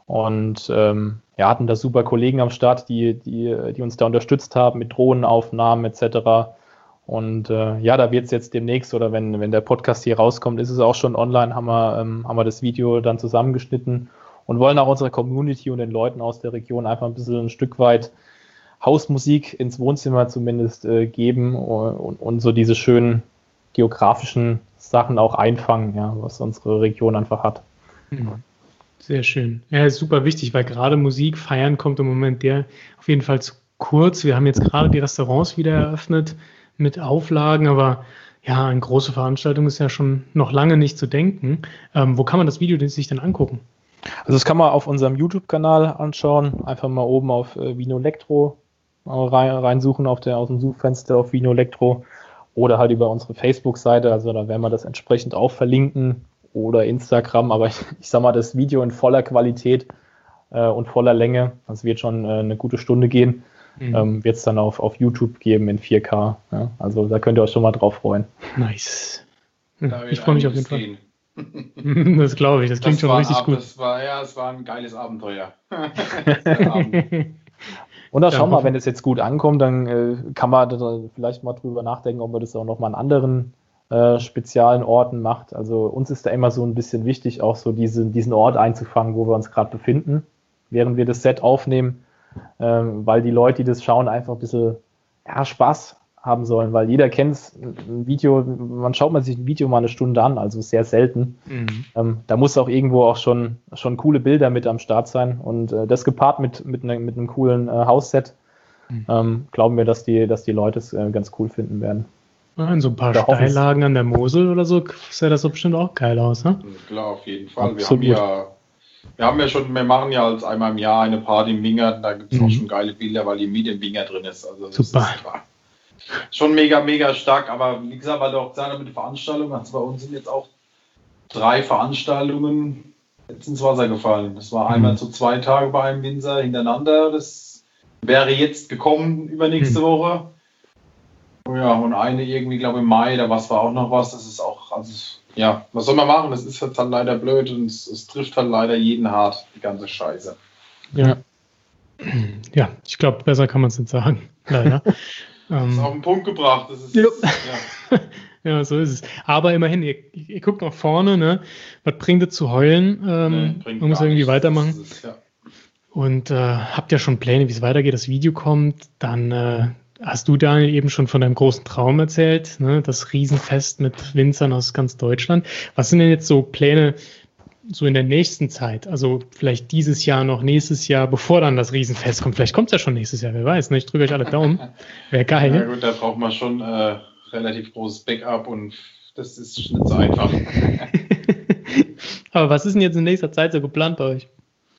Und ähm, ja, hatten da super Kollegen am Start, die, die, die uns da unterstützt haben mit Drohnenaufnahmen et cetera. Und äh, ja, da wird es jetzt demnächst, oder wenn, wenn der Podcast hier rauskommt, ist es auch schon online, haben wir, ähm, haben wir das Video dann zusammengeschnitten und wollen auch unserer Community und den Leuten aus der Region einfach ein bisschen ein Stück weit Hausmusik ins Wohnzimmer zumindest äh, geben und, und so diese schönen geografischen Sachen auch einfangen, ja, was unsere Region einfach hat. Mhm. Sehr schön. Ja, ist super wichtig, weil gerade Musik feiern kommt im Moment der auf jeden Fall zu kurz. Wir haben jetzt gerade die Restaurants wieder eröffnet mit Auflagen, aber ja, eine große Veranstaltung ist ja schon noch lange nicht zu denken. Ähm, wo kann man das Video sich denn angucken? Also das kann man auf unserem YouTube-Kanal anschauen. Einfach mal oben auf äh, Vinolectro rein, reinsuchen auf der, aus dem Suchfenster auf Vinolectro oder halt über unsere Facebook-Seite. Also da werden wir das entsprechend auch verlinken. Oder Instagram, aber ich, ich sag mal, das Video in voller Qualität äh, und voller Länge, das wird schon äh, eine gute Stunde gehen, mhm. ähm, wird es dann auf, auf YouTube geben in vier K. Ja? Also da könnt ihr euch schon mal drauf freuen. Nice. Ich freue mich auf jeden Fall. Das glaube ich, das klingt das schon richtig Ab, gut. Das war, ja, es war ein geiles Abenteuer. Und da schauen wir mal, wenn das jetzt gut ankommt, dann äh, kann man da vielleicht mal drüber nachdenken, ob wir das auch nochmal an anderen Äh, speziellen Orten macht. Also uns ist da immer so ein bisschen wichtig, auch so diese, diesen Ort einzufangen, wo wir uns gerade befinden, während wir das Set aufnehmen, ähm, weil die Leute, die das schauen, einfach ein bisschen ja, Spaß haben sollen, weil jeder kennt ein Video, man schaut man sich ein Video mal eine Stunde an, also sehr selten. Mhm. Ähm, da muss auch irgendwo auch schon, schon coole Bilder mit am Start sein und äh, das gepaart mit, mit, ne, mit einem coolen äh, Hausset, mhm. ähm, glauben wir, dass die, dass die Leute es äh, ganz cool finden werden. In so ein paar Steillagen an der Mosel oder so sah das so bestimmt auch geil aus, ne? Klar, auf jeden Fall. Wir haben, ja, wir haben ja schon, wir machen ja als einmal im Jahr eine Party im Wingert, da gibt es mhm. auch schon geile Bilder, weil die Miete im Wingert drin ist. Also das Super. Ist schon mega, mega stark, aber wie gesagt, weil du auch gesagt hast mit der Veranstaltung, also bei uns sind jetzt auch drei Veranstaltungen jetzt ins Wasser gefallen. Das war einmal mhm. so zwei Tage bei einem Winzer hintereinander, das wäre jetzt gekommen übernächste mhm. Woche. Ja, und eine irgendwie, glaube ich, im Mai, da was war auch noch was, das ist auch, also ja, was soll man machen? Das ist halt dann leider blöd und es, es trifft halt leider jeden hart, die ganze Scheiße. Ja, ja, ich glaube, besser kann man es nicht sagen, leider. Das ist ähm, auf den Punkt gebracht. Das ist, Jo. ja. Ja, so ist es. Aber immerhin, ihr, ihr guckt nach vorne, ne? Was bringt es zu heulen? Ähm, Nee, bringt man muss gar irgendwie nichts. weitermachen. Das ist, ja. Und äh, habt ja schon Pläne, wie es weitergeht, das Video kommt. Dann äh, hast du, Daniel, eben schon von deinem großen Traum erzählt, ne? Das Riesenfest mit Winzern aus ganz Deutschland. Was sind denn jetzt so Pläne so in der nächsten Zeit? Also vielleicht dieses Jahr noch, nächstes Jahr, bevor dann das Riesenfest kommt. Vielleicht kommt es ja schon nächstes Jahr, wer weiß. Ne? Ich drücke euch alle Daumen. Wäre geil. Ja gut, da braucht man schon äh, relativ großes Backup und das ist nicht so einfach. Aber was ist denn jetzt in nächster Zeit so geplant bei euch?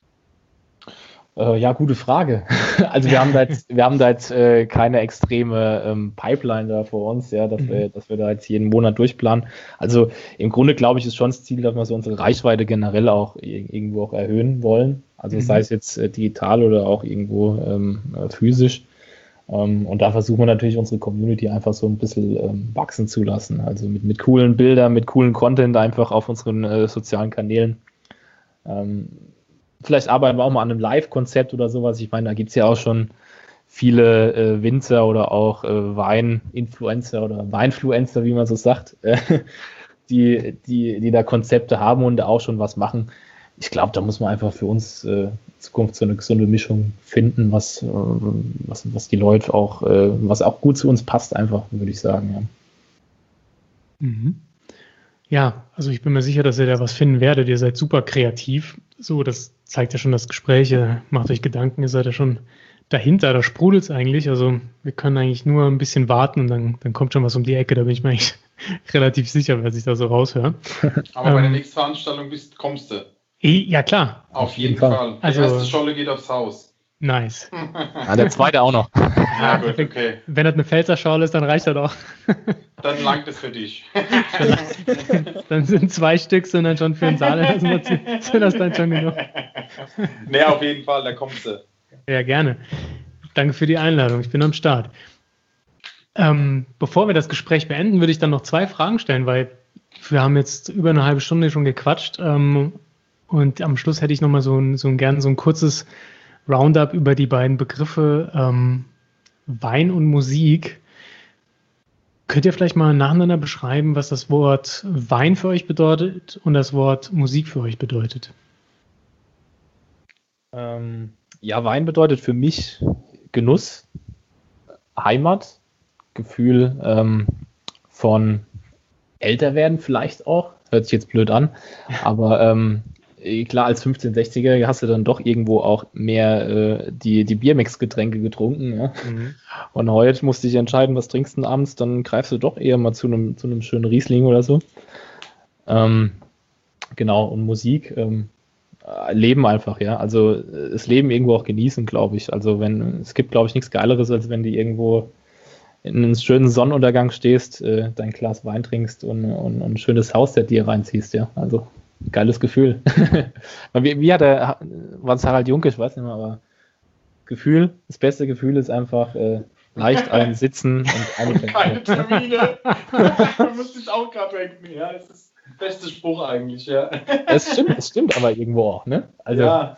Äh, ja, gute Frage. Also wir haben da jetzt, wir haben da jetzt äh, keine extreme ähm, Pipeline da vor uns, ja, dass, mhm. wir, dass wir da jetzt jeden Monat durchplanen. Also im Grunde glaube ich, ist schon das Ziel, dass wir so unsere Reichweite generell auch irgendwo auch erhöhen wollen. Also mhm. sei es jetzt äh, digital oder auch irgendwo ähm, äh, physisch. Um, und da versuchen wir natürlich unsere Community einfach so ein bisschen ähm, wachsen zu lassen. Also mit, mit coolen Bildern, mit coolen Content einfach auf unseren äh, sozialen Kanälen. Ähm, vielleicht arbeiten wir auch mal an einem Live-Konzept oder sowas. Ich meine, da gibt es ja auch schon viele äh, Winzer oder auch äh, Wein-Influencer oder Weinfluencer, wie man so sagt, äh, die, die, die da Konzepte haben und da auch schon was machen. Ich glaube, da muss man einfach für uns äh, in Zukunft so eine gesunde Mischung finden, was, äh, was, was die Leute auch, äh, was auch gut zu uns passt, einfach, würde ich sagen. Ja. Mhm. Ja, also ich bin mir sicher, dass ihr da was finden werdet. Ihr seid super kreativ. So, das zeigt ja schon das Gespräch. Ihr macht euch Gedanken, ihr seid ja schon dahinter, da sprudelt es eigentlich. Also wir können eigentlich nur ein bisschen warten und dann, dann kommt schon was um die Ecke. Da bin ich mir eigentlich relativ sicher, was ich da so raushöre. Aber ähm, bei der nächsten Veranstaltung bist, kommst du. Ja, klar. Auf jeden Fall. Fall. Der also, erste Scholle geht aufs Haus. Nice. Ja, der zweite auch noch. Ja, gut, okay. Wenn das eine Pfälzer Schorle ist, dann reicht das doch. Dann langt es für dich. Dann sind zwei Stück sind dann schon für den Saal. Also sind das dann schon genug. Nee, auf jeden Fall, da kommst du. Ja, gerne. Danke für die Einladung. Ich bin am Start. Ähm, bevor wir das Gespräch beenden, würde ich dann noch zwei Fragen stellen, weil wir haben jetzt über eine halbe Stunde schon gequatscht. Ähm, und am Schluss hätte ich nochmal so ein, so ein gerne so ein kurzes Roundup über die beiden Begriffe ähm, Wein und Musik. Könnt ihr vielleicht mal nacheinander beschreiben, was das Wort Wein für euch bedeutet und das Wort Musik für euch bedeutet? Ähm, ja, Wein bedeutet für mich Genuss, Heimat, Gefühl ähm, von älter werden vielleicht auch. Hört sich jetzt blöd an, aber ähm, klar, als fünfzehn-, sechziger hast du dann doch irgendwo auch mehr äh, die, die Biermix-Getränke getrunken. Ja? Mhm. Und heute musst du dich entscheiden, was trinkst du abends, dann greifst du doch eher mal zu einem zu einem schönen Riesling oder so. Ähm, genau, und Musik, ähm, Leben einfach, ja. Also das Leben irgendwo auch genießen, glaube ich. Also wenn, es gibt, glaube ich, nichts Geileres, als wenn du irgendwo in einen schönen Sonnenuntergang stehst, äh, dein Glas Wein trinkst und, und, und ein schönes Hausset dir reinziehst, ja. Also geiles Gefühl. wie, wie hat er, war es Harald Junke, ich weiß nicht mehr, aber Gefühl, das beste Gefühl ist einfach äh, leicht ein Sitzen und eine keine Termine. Da musste ich auch gerade denken, ja, das ist der beste Spruch eigentlich, ja. Es stimmt, es stimmt aber irgendwo auch, ne? Also, ja.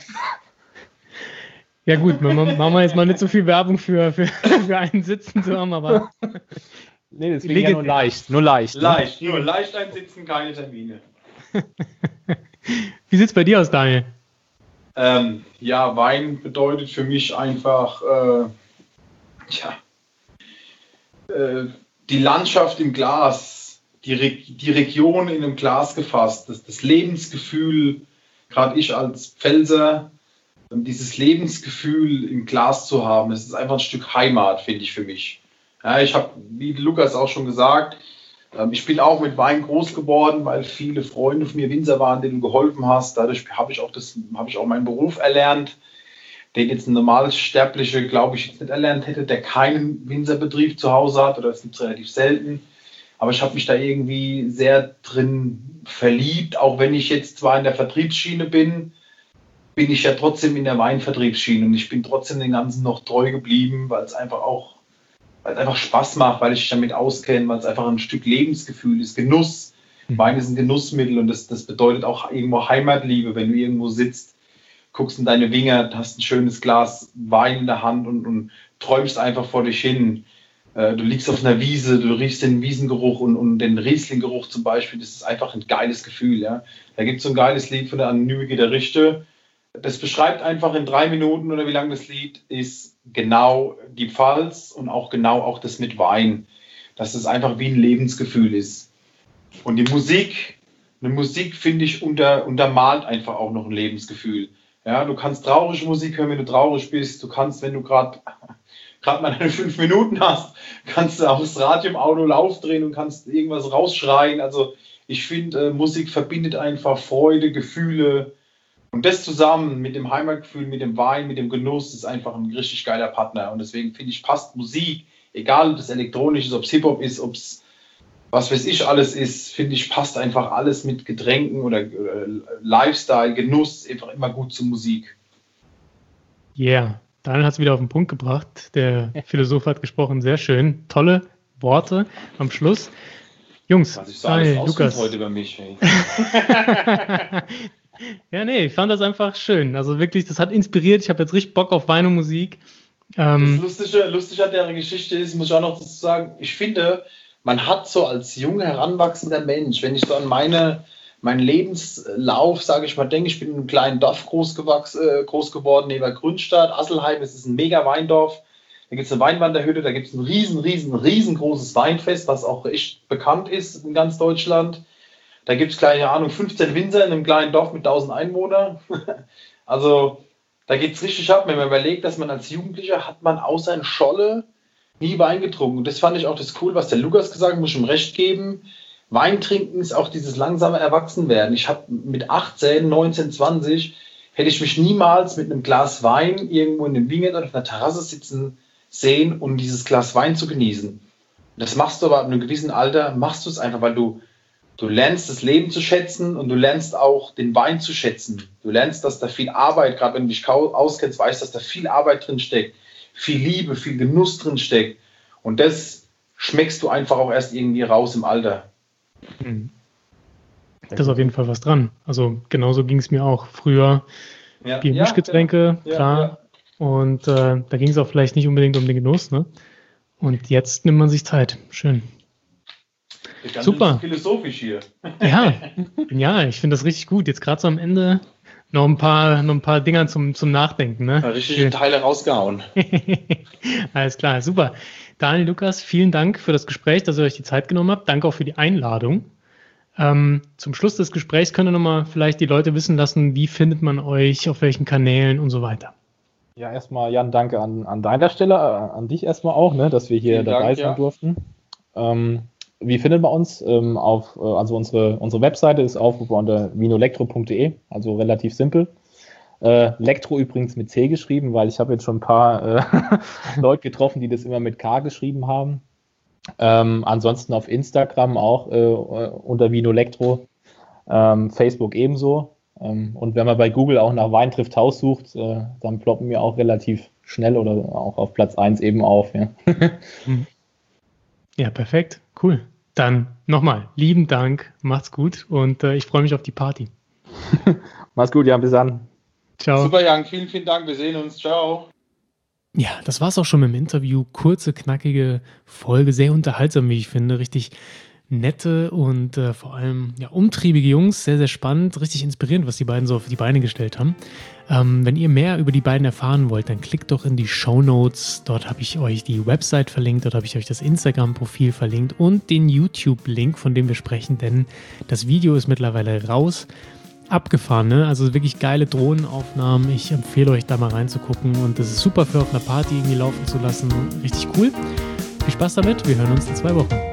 Ja gut, machen wir jetzt mal nicht so viel Werbung für, für, für einen Sitzen zu haben, aber nee, deswegen ja nur leicht, nur leicht. Leicht, ne? Nur leicht einsitzen, keine Termine. Wie sieht es bei dir aus, Daniel? Ähm, ja, Wein bedeutet für mich einfach äh, ja, äh, die Landschaft im Glas, die, Re- die Region in einem Glas gefasst, das, das Lebensgefühl, gerade ich als Pfälzer, dieses Lebensgefühl im Glas zu haben, das ist einfach ein Stück Heimat, finde ich für mich. Ja, ich habe, wie Lukas auch schon gesagt, ich bin auch mit Wein groß geworden, weil viele Freunde von mir Winzer waren, denen du geholfen hast. Dadurch habe ich auch das, habe ich auch meinen Beruf erlernt, den jetzt ein normales Sterbliche, glaube ich, jetzt nicht erlernt hätte, der keinen Winzerbetrieb zu Hause hat, oder das gibt es relativ selten. Aber ich habe mich da irgendwie sehr drin verliebt, auch wenn ich jetzt zwar in der Vertriebsschiene bin, bin ich ja trotzdem in der Weinvertriebsschiene und ich bin trotzdem den Ganzen noch treu geblieben, weil es einfach auch weil es einfach Spaß macht, weil ich mich damit auskenne, weil es einfach ein Stück Lebensgefühl ist, Genuss. Wein ist ein Genussmittel und das, das bedeutet auch irgendwo Heimatliebe, wenn du irgendwo sitzt, guckst in deine Finger, hast ein schönes Glas Wein in der Hand und, und träumst einfach vor dich hin. Äh, du liegst auf einer Wiese, du riechst den Wiesengeruch und, und den Riesling-Geruch zum Beispiel. Das ist einfach ein geiles Gefühl. Ja? Da gibt es so ein geiles Lied von der anonymen Gitarriste. Das beschreibt einfach in drei Minuten oder wie lang das Lied ist, genau die Pfalz und auch genau auch das mit Wein. Dass es einfach wie ein Lebensgefühl ist. Und die Musik, eine Musik, finde ich, unter, untermalt einfach auch noch ein Lebensgefühl. Ja, du kannst traurige Musik hören, wenn du traurig bist. Du kannst, wenn du gerade gerade mal deine fünf Minuten hast, kannst du auch das Radio im Auto aufdrehen und kannst irgendwas rausschreien. Also ich finde, äh, Musik verbindet einfach Freude, Gefühle. Und das zusammen mit dem Heimatgefühl, mit dem Wein, mit dem Genuss, ist einfach ein richtig geiler Partner. Und deswegen finde ich, passt Musik, egal ob das elektronisch ist, ob es Hip-Hop ist, ob es was weiß ich alles ist, finde ich, passt einfach alles mit Getränken oder äh, Lifestyle, Genuss, einfach immer gut zur Musik. Yeah, Daniel hat es wieder auf den Punkt gebracht. Der Philosoph hat gesprochen, sehr schön. Tolle Worte am Schluss. Jungs, was ich so alles Daniel, Lukas. heute über mich. Hey. Ja, nee, ich fand das einfach schön. Also wirklich, das hat inspiriert. Ich habe jetzt richtig Bock auf Wein und Musik. Ähm, das Lustige, lustig an der Geschichte ist, muss ich auch noch dazu sagen, ich finde, man hat so als junger, heranwachsender Mensch, wenn ich so an meine, meinen Lebenslauf, sage ich mal, denke, ich bin in einem kleinen Dorf groß, gewachsen, äh, groß geworden, neben Grünstadt, Asselheim, es ist ein mega Weindorf, da gibt es eine Weinwanderhütte, da gibt es ein riesen, riesen, riesengroßes Weinfest, was auch echt bekannt ist in ganz Deutschland. Da gibt es, keine Ahnung, fünfzehn Winzer in einem kleinen Dorf mit tausend Einwohnern. Also da geht es richtig ab, wenn man überlegt, dass man als Jugendlicher hat man außer in Scholle nie Wein getrunken. Und das fand ich auch das cool, was der Lukas gesagt hat, muss ich ihm recht geben. Wein trinken ist auch dieses langsame Erwachsenwerden. Ich habe mit achtzehn, neunzehn, zwanzig hätte ich mich niemals mit einem Glas Wein irgendwo in dem Winget oder auf einer Terrasse sitzen sehen, um dieses Glas Wein zu genießen. Das machst du aber ab einem gewissen Alter, machst du es einfach, weil du, du lernst das Leben zu schätzen und du lernst auch den Wein zu schätzen. Du lernst, dass da viel Arbeit, gerade wenn du dich auskennst, weißt, dass da viel Arbeit drin steckt, viel Liebe, viel Genuss drin steckt. Und das schmeckst du einfach auch erst irgendwie raus im Alter. Da ist auf jeden Fall was dran. Also genauso ging es mir auch früher. Ja, Bier- und Mischgetränke, ja, klar. ja. Und äh, da ging es auch vielleicht nicht unbedingt um den Genuss, ne? Und jetzt nimmt man sich Zeit. Schön. Ganz Super. Philosophisch hier. Ja, ja, ich finde das richtig gut. Jetzt gerade so am Ende noch ein paar, noch ein paar Dinger zum, zum Nachdenken, ne? Richtig Schön. Teile rausgehauen. Alles klar, super. Daniel, Lukas, vielen Dank für das Gespräch, dass ihr euch die Zeit genommen habt. Danke auch für die Einladung. Ähm, zum Schluss des Gesprächs könnt ihr nochmal vielleicht die Leute wissen lassen, wie findet man euch, auf welchen Kanälen und so weiter. Ja, erstmal, Jan, danke an, an deiner Stelle, äh, an dich erstmal auch, ne, dass wir hier Vielen dabei Dank, sein ja. durften. Ähm, wie findet man uns? Ähm, auf, äh, also unsere, unsere Webseite ist aufgebaut unter vinolectro punkt de, also relativ simpel. Äh, Lektro übrigens mit C geschrieben, weil ich habe jetzt schon ein paar äh, Leute getroffen, die das immer mit K geschrieben haben. Ähm, ansonsten auf Instagram auch äh, unter Vinolectro, ähm, Facebook ebenso. Ähm, und wenn man bei Google auch nach Wein trifft Haus sucht, äh, dann ploppen wir auch relativ schnell oder auch auf Platz eins eben auf. Ja, ja, perfekt, cool. Dann nochmal, lieben Dank, macht's gut und äh, ich freue mich auf die Party. Mach's gut, Jan, bis dann. Ciao. Super, Jan, vielen, vielen Dank, wir sehen uns, ciao. Ja, das war's auch schon mit dem Interview. Kurze, knackige Folge, sehr unterhaltsam, wie ich finde. Richtig nette und äh, vor allem ja, umtriebige Jungs. Sehr, sehr spannend, richtig inspirierend, was die beiden so auf die Beine gestellt haben. Ähm, wenn ihr mehr über die beiden erfahren wollt, dann klickt doch in die Shownotes. Dort habe ich euch die Website verlinkt, dort habe ich euch das Instagram-Profil verlinkt und den YouTube-Link, von dem wir sprechen, denn das Video ist mittlerweile raus. Abgefahren, ne? Also wirklich geile Drohnenaufnahmen. Ich empfehle euch da mal reinzugucken und das ist super für auf einer Party irgendwie laufen zu lassen. Richtig cool. Viel Spaß damit. Wir hören uns in zwei Wochen.